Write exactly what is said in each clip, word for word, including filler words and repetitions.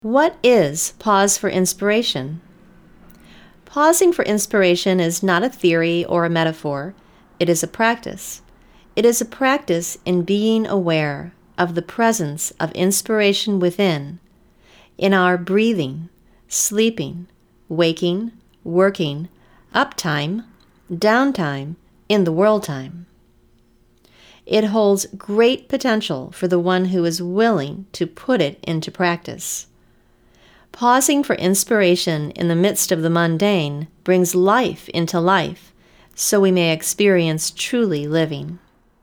What is pause for inspiration? Pausing for inspiration is not a theory or a metaphor. It is a practice. It is a practice in being aware of the presence of inspiration within, in our breathing, sleeping, waking, working, uptime, downtime, in the world time. It holds great potential for the one who is willing to put it into practice. Pausing for inspiration in the midst of the mundane brings life into life, so we may experience truly living.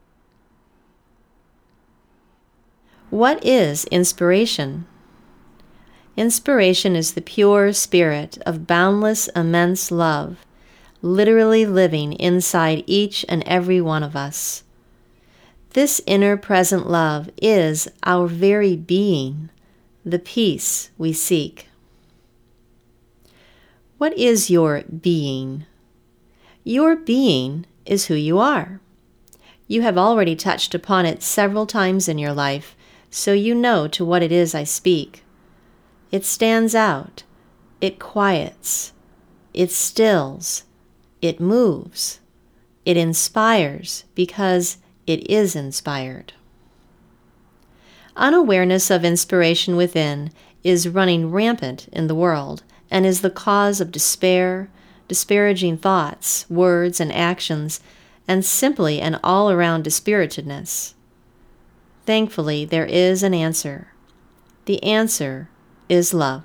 What is inspiration? Inspiration is the pure spirit of boundless, immense love, literally living inside each and every one of us. This inner present love is our very being, the peace we seek. What is your being? Your being is who you are. You have already touched upon it several times in your life, so you know to what it is I speak. It stands out, it quiets, it stills, it moves, it inspires because it is inspired. Unawareness of inspiration within is running rampant in the world and is the cause of despair, disparaging thoughts, words, and actions, and simply an all-around dispiritedness. Thankfully, there is an answer. The answer is love.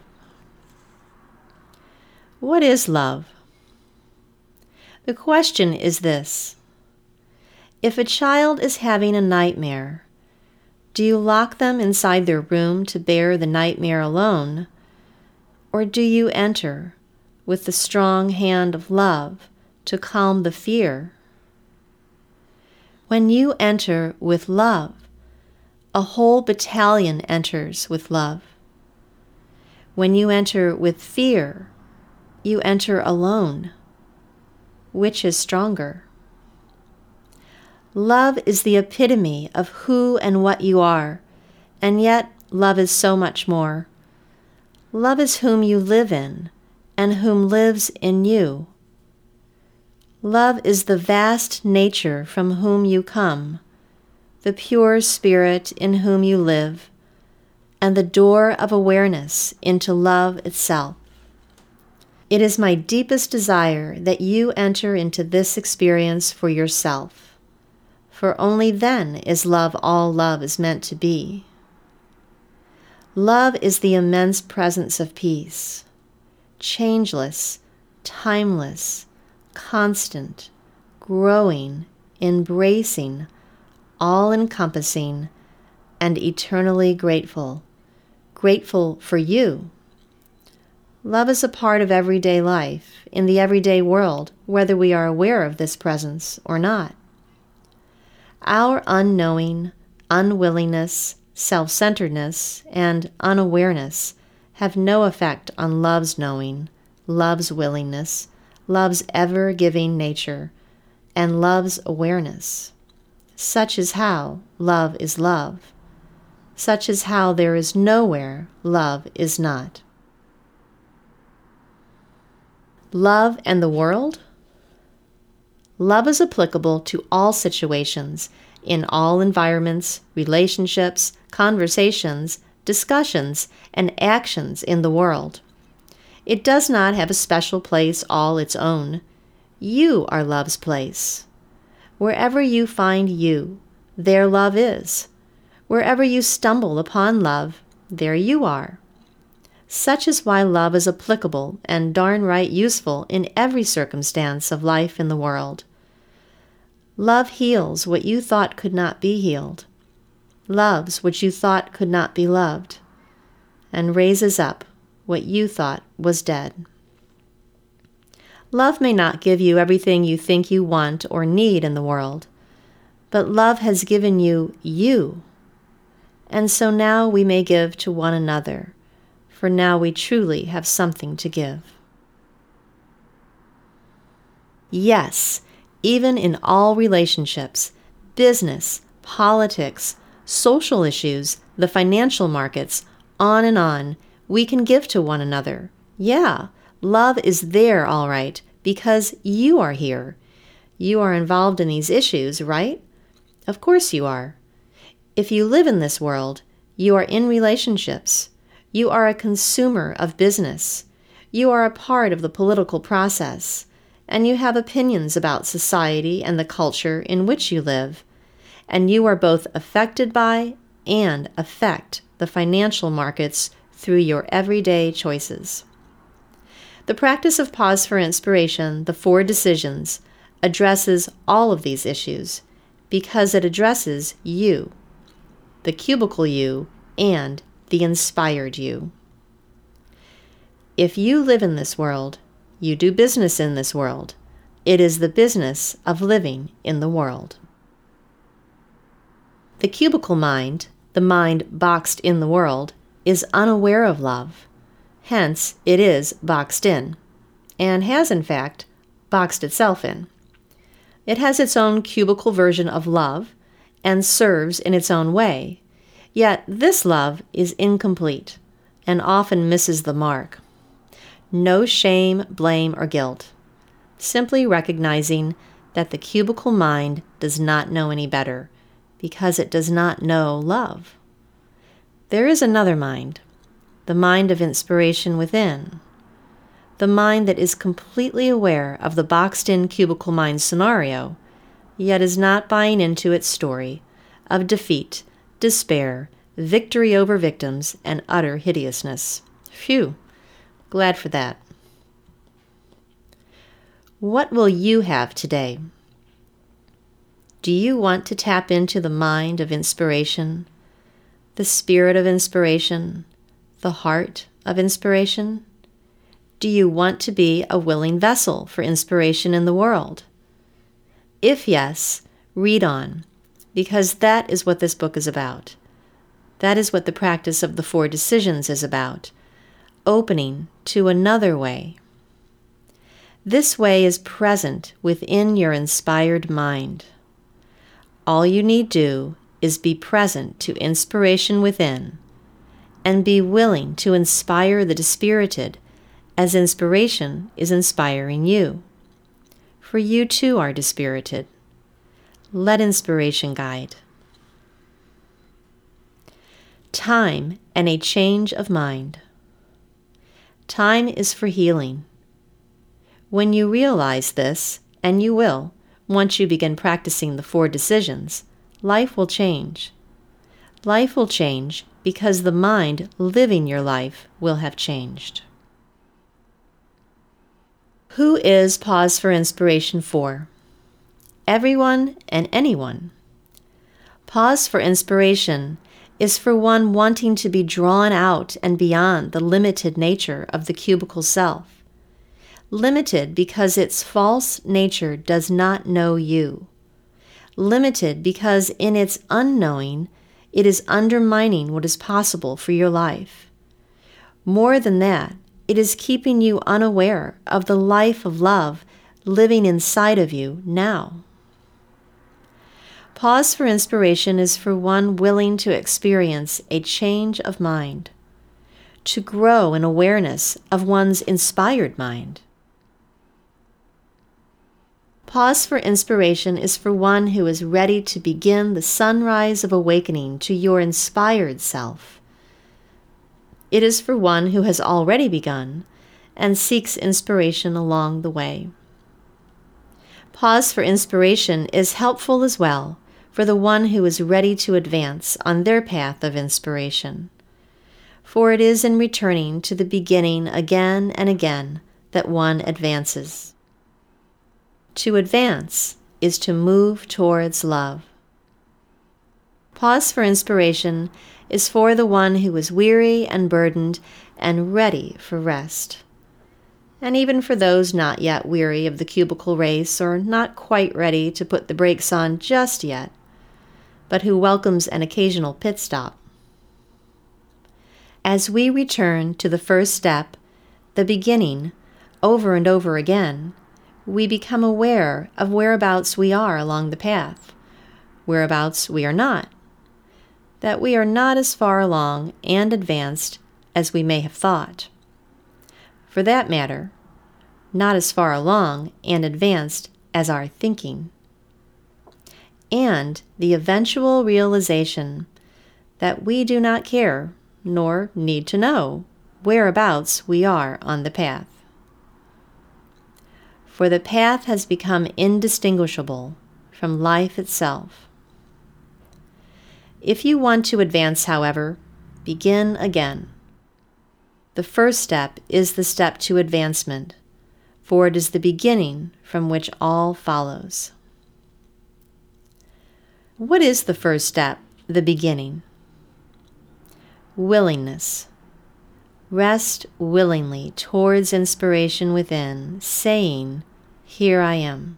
What is love? The question is this: if a child is having a nightmare, do you lock them inside their room to bear the nightmare alone, or do you enter with the strong hand of love to calm the fear? When you enter with love, a whole battalion enters with love. When you enter with fear, you enter alone. Which is stronger? Love is the epitome of who and what you are, and yet love is so much more. Love is whom you live in, and whom lives in you. Love is the vast nature from whom you come, the pure spirit in whom you live, and the door of awareness into love itself. It is my deepest desire that you enter into this experience for yourself. For only then is love all love is meant to be. Love is the immense presence of peace, changeless, timeless, constant, growing, embracing, all-encompassing, and eternally grateful. Grateful for you. Love is a part of everyday life, in the everyday world, whether we are aware of this presence or not. Our unknowing, unwillingness, self-centeredness, and unawareness have no effect on love's knowing, love's willingness, love's ever-giving nature, and love's awareness. Such is how love is love. Such is how there is nowhere love is not. Love and the world? Love is applicable to all situations, in all environments, relationships, conversations, discussions, and actions in the world. It does not have a special place all its own. You are love's place. Wherever you find you, there love is. Wherever you stumble upon love, there you are. Such is why love is applicable and darn right useful in every circumstance of life in the world. Love heals what you thought could not be healed, loves what you thought could not be loved, and raises up what you thought was dead. Love may not give you everything you think you want or need in the world, but love has given you you, and so now we may give to one another, for now we truly have something to give. Yes, even in all relationships, business, politics, social issues, the financial markets, on and on, we can give to one another. Yeah, love is there, all right, because you are here. You are involved in these issues, right? Of course you are. If you live in this world, you are in relationships. You are a consumer of business. You are a part of the political process, and you have opinions about society and the culture in which you live, and you are both affected by and affect the financial markets through your everyday choices. The practice of Pause for Inspiration, the Four Decisions, addresses all of these issues because it addresses you, the cubicle you, and the inspired you. If you live in this world, you do business in this world. It is the business of living in the world. The cubicle mind, the mind boxed in the world, is unaware of love. Hence, it is boxed in, and has, in fact, boxed itself in. It has its own cubicle version of love and serves in its own way, yet this love is incomplete and often misses the mark. No shame, blame, or guilt. Simply recognizing that the cubicle mind does not know any better because it does not know love. There is another mind, the mind of inspiration within, the mind that is completely aware of the boxed-in cubicle mind scenario, yet is not buying into its story of defeat, despair, victory over victims, and utter hideousness. Phew, glad for that. What will you have today? Do you want to tap into the mind of inspiration, the spirit of inspiration, the heart of inspiration? Do you want to be a willing vessel for inspiration in the world? If yes, read on, because that is what this book is about. That is what the practice of the Four Decisions is about, opening to another way. This way is present within your inspired mind. All you need do is be present to inspiration within, and be willing to inspire the dispirited as inspiration is inspiring you. For you too are dispirited. Let inspiration guide. Time and a change of mind. Time is for healing. When you realize this, and you will, once you begin practicing the Four Decisions, life will change. Life will change because the mind living your life will have changed. Who is Pause for Inspiration for? Everyone and anyone. Pause for Inspiration is for one wanting to be drawn out and beyond the limited nature of the cubicle self. Limited because its false nature does not know you. Limited because in its unknowing, it is undermining what is possible for your life. More than that, it is keeping you unaware of the life of love living inside of you now. Pause for Inspiration is for one willing to experience a change of mind, to grow in awareness of one's inspired mind. Pause for Inspiration is for one who is ready to begin the sunrise of awakening to your inspired self. It is for one who has already begun and seeks inspiration along the way. Pause for Inspiration is helpful as well for the one who is ready to advance on their path of inspiration. For it is in returning to the beginning again and again that one advances. To advance is to move towards love. Pause for Inspiration is for the one who is weary and burdened and ready for rest. And even for those not yet weary of the cubicle race or not quite ready to put the brakes on just yet, but who welcomes an occasional pit stop. As we return to the first step, the beginning, over and over again, we become aware of whereabouts we are along the path, whereabouts we are not, that we are not as far along and advanced as we may have thought. For that matter, not as far along and advanced as our thinking. And the eventual realization that we do not care, nor need to know, whereabouts we are on the path. For the path has become indistinguishable from life itself. If you want to advance, however, begin again. The first step is the step to advancement, for it is the beginning from which all follows. What is the first step, the beginning? Willingness. Rest willingly towards inspiration within, saying, "Here I am."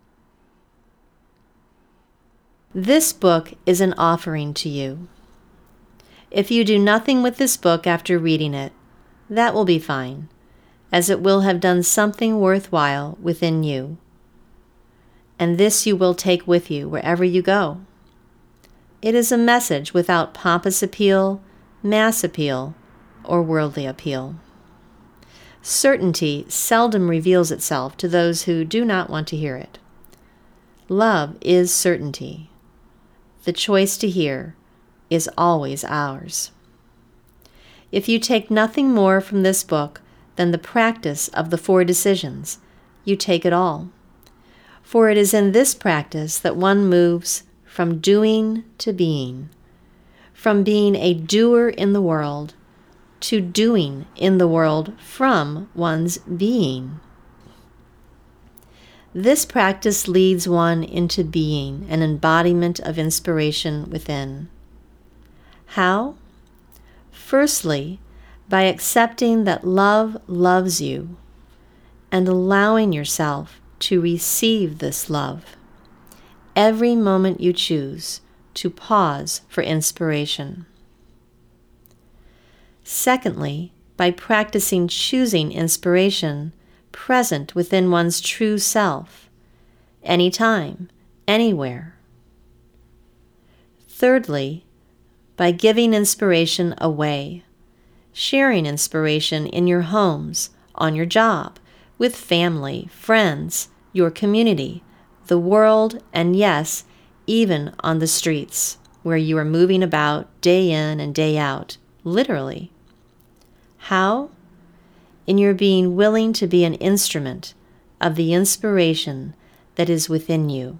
This book is an offering to you. If you do nothing with this book after reading it, that will be fine, as it will have done something worthwhile within you. And this you will take with you wherever you go. It is a message without pompous appeal, mass appeal, or worldly appeal. Certainty seldom reveals itself to those who do not want to hear it. Love is certainty. The choice to hear is always ours. If you take nothing more from this book than the practice of the four decisions, you take it all. For it is in this practice that one moves from doing to being, from being a doer in the world to doing in the world from one's being. This practice leads one into being an embodiment of inspiration within. How? Firstly, by accepting that love loves you and allowing yourself to receive this love every moment you choose to pause for inspiration. Secondly, by practicing choosing inspiration present within one's true self, anytime, anywhere. Thirdly, by giving inspiration away, sharing inspiration in your homes, on your job, with family, friends, your community, the world, and yes, even on the streets, where you are moving about day in and day out, literally. How? In your being willing to be an instrument of the inspiration that is within you.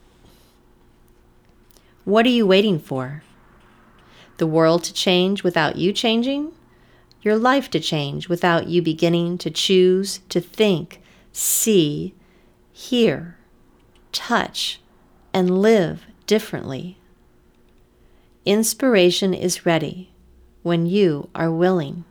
What are you waiting for? The world to change without you changing? Your life to change without you beginning to choose, to think, see, hear, touch, and live differently? Inspiration is ready when you are willing.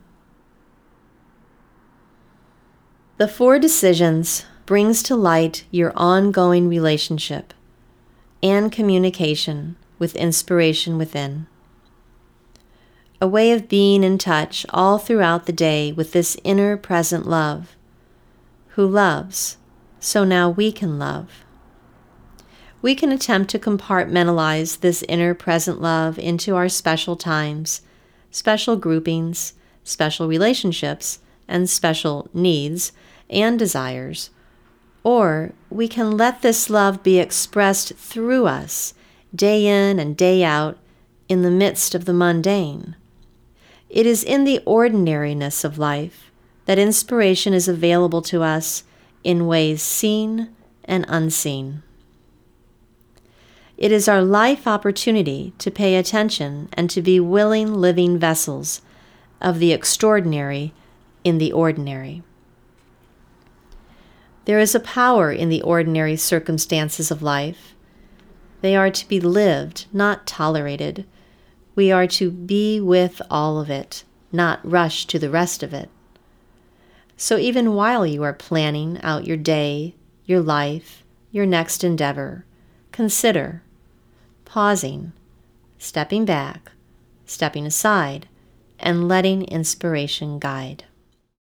The Four Decisions brings to light your ongoing relationship and communication with inspiration within. A way of being in touch all throughout the day with this inner present love, who loves, so now we can love. We can attempt to compartmentalize this inner present love into our special times, special groupings, special relationships, and special needs and desires, or we can let this love be expressed through us, day in and day out, in the midst of the mundane. It is in the ordinariness of life that inspiration is available to us in ways seen and unseen. It is our life opportunity to pay attention and to be willing living vessels of the extraordinary in the ordinary. There is a power in the ordinary circumstances of life. They are to be lived, not tolerated. We are to be with all of it, not rush to the rest of it. So even while you are planning out your day, your life, your next endeavor, consider pausing, stepping back, stepping aside, and letting inspiration guide.